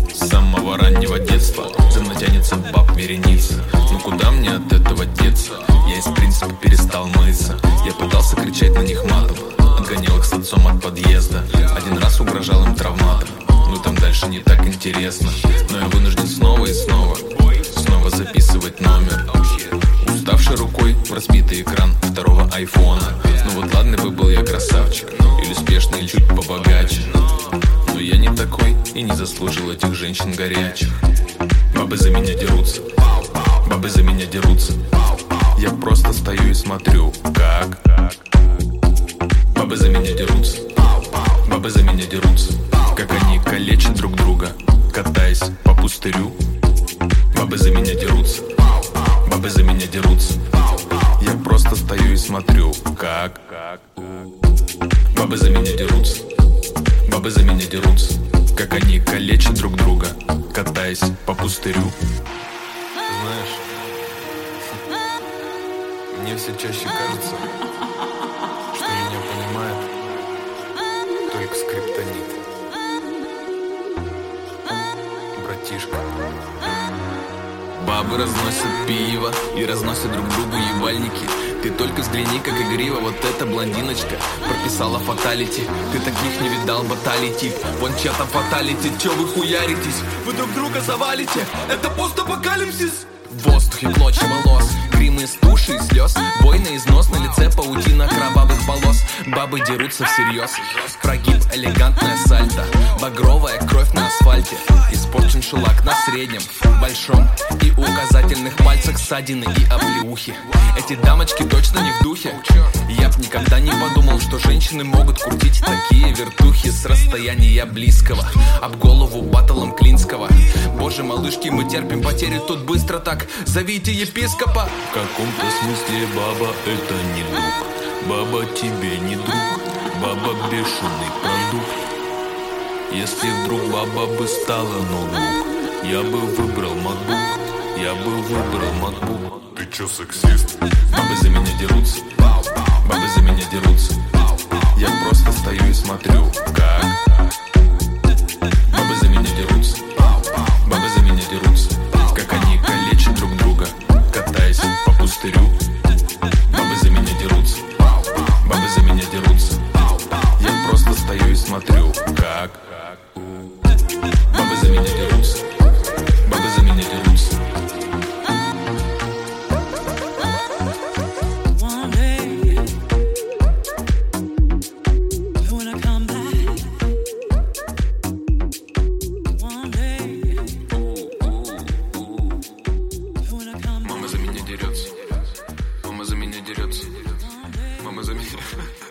С самого раннего детства за мной тянется баб вереница. Ну куда мне от этого деться? Я из принципа перестал мыться. Я пытался кричать на них матом, отгонял их с отцом от подъезда. Один раз угрожал им травматом, но там дальше не так интересно. Но я вынужден снова и снова записывать номер, уставшей рукой в разбитый экран второго айфона. Ну вот ладно бы был я красавчик, или успешный, или чуть побогаче, но я не такой и не заслужил этих женщин горячих. Бабы за меня дерутся, бабы за меня дерутся. Я просто стою и смотрю, как бабы за меня дерутся, бабы за меня дерутся. Как они калечат друг друга, катаясь по пустырю. Бабы за меня дерутся, бабы за меня дерутся. Я просто стою и смотрю, как бабы за меня дерутся, бабы за меня дерутся. Как они калечат друг друга, катаясь по пустырю. Знаешь, мне все чаще кажется, что меня понимает только скриптонит. Братишка. Бабы разносят пиво и разносят друг другу ебальники. Ты только взгляни, как игриво вот эта блондиночка прописала фаталити. Ты таких не видал, баталий тип. Вон чья-то фаталити, чё вы хуяритесь? Вы друг друга завалите, это постапокалипсис. В воздухе клочья волос, гримы из туши и слез, бой на износ, на лице паутина кровавых полос. Бабы дерутся всерьез, прогиб, элегантная сальто, багровая кровь на асфальте, испорчен шелак на среднем, большом и указательных пальцах ссадины и оплеухи. Эти дамочки точно не в духе. Я б никогда не подумал, что женщины могут крутить такие вертухи с расстояния близкого, об голову баттлом Клинского. Боже, малышки, мы терпим потери тут быстро так, зовите епископа. В каком-то смысле баба это не друг. Баба тебе не друг, баба бешеный продукт. Если вдруг баба бы стала ноутбук, я бы выбрал MacBook, я бы выбрал MacBook. Ты чё, сексист? Бабы за меня дерутся, бабы за меня дерутся. Я просто стою и смотрю, как бабы за меня дерутся, бабы за меня дерутся. Как они калечат друг друга, катаясь по пустырю. Бабы за меня дерутся, бабы за меня дерутся. Я просто стою и смотрю, как бабы за меня дерутся, бабы за меня дерутся. Мама за меня дерется, мама за меня дерется, мама за меня.